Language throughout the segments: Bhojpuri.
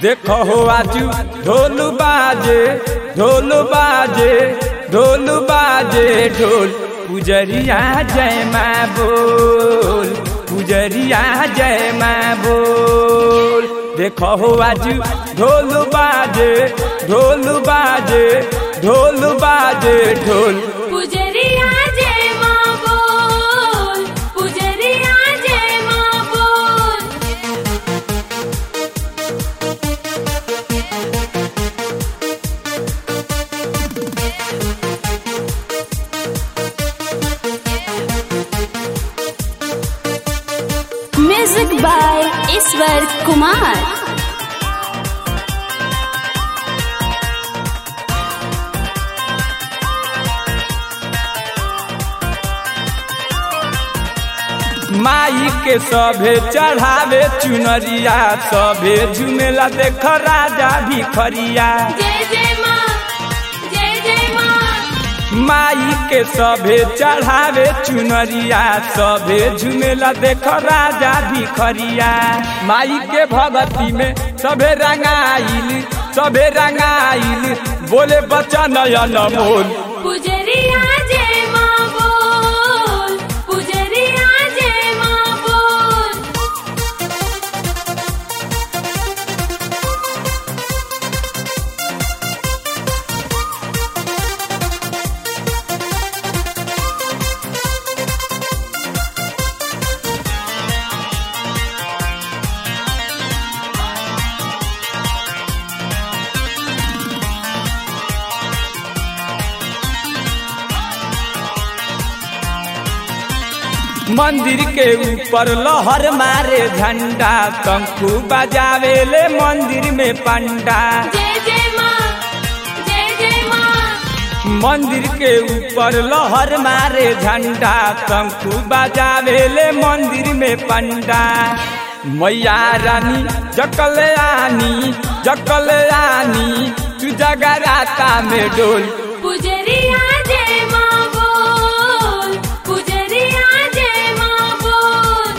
देखो हो आजू ढोल बाजे ढोल बाजे ढोल बाजे ढोल पुजरिया जय माँ बोल पुजरिया जय माँ बोल। देखो हो आजू ढोल बाजे ढोल बाजे ढोल बाजे ढोल पुजरिया जय माँ बोल पुजरिया जय माँ बोल। म्यूजिक बाय ईश्वर कुमार। माई के सभे चढ़ावे चुनरिया सभे झुमेला देख राजा भिखरिया। जय जय माँ जय जय माँ। माई के सभे चढ़ावे चुनरिया सभे झुमेला देख राजा भिखरिया। माई के भगती में सभे रंगाइल बोले बचन अनमोल पुजरिया जय माँ बोल पुजरिया जय माँ बोल। मंदिर के ऊपर लहर मारे झंडा शंखू बजावेले मंदिर में पंडा। जय जय माँ जय जय माँ। मंदिर के ऊपर लहर मारे झंडा शंखू बजावेले मंदिर में पंडा। मैया रानी जकल आनी तू जगराता में डोल पुजरिया जय माँ बोल पुजरिया जय माँ बोल।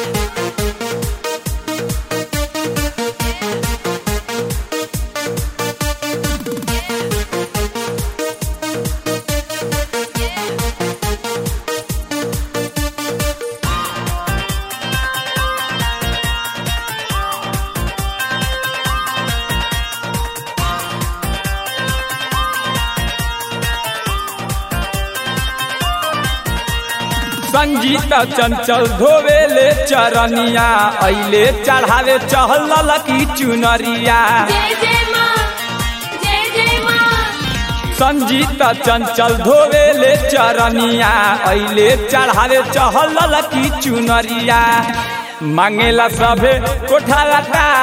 संगीत चंचल धोवेले चरनिया अइले चढ़ावे चहल की चुनरिया। जय जय माँ जय जय माँ। संगीत चंचल धोवेले चरनिया अइले चढ़ावे चहल की चुनरिया। मांगेला सभे कोठाया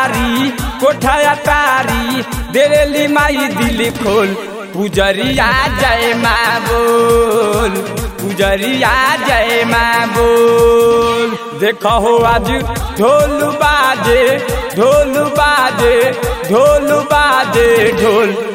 तारी देरेली माई दिल खोल पुजरिया जय माँ बोल पुजरिया जय माँ बोल। देखो हो आज ढोल बाजे ढोल बाजे ढोल बाजे ढोल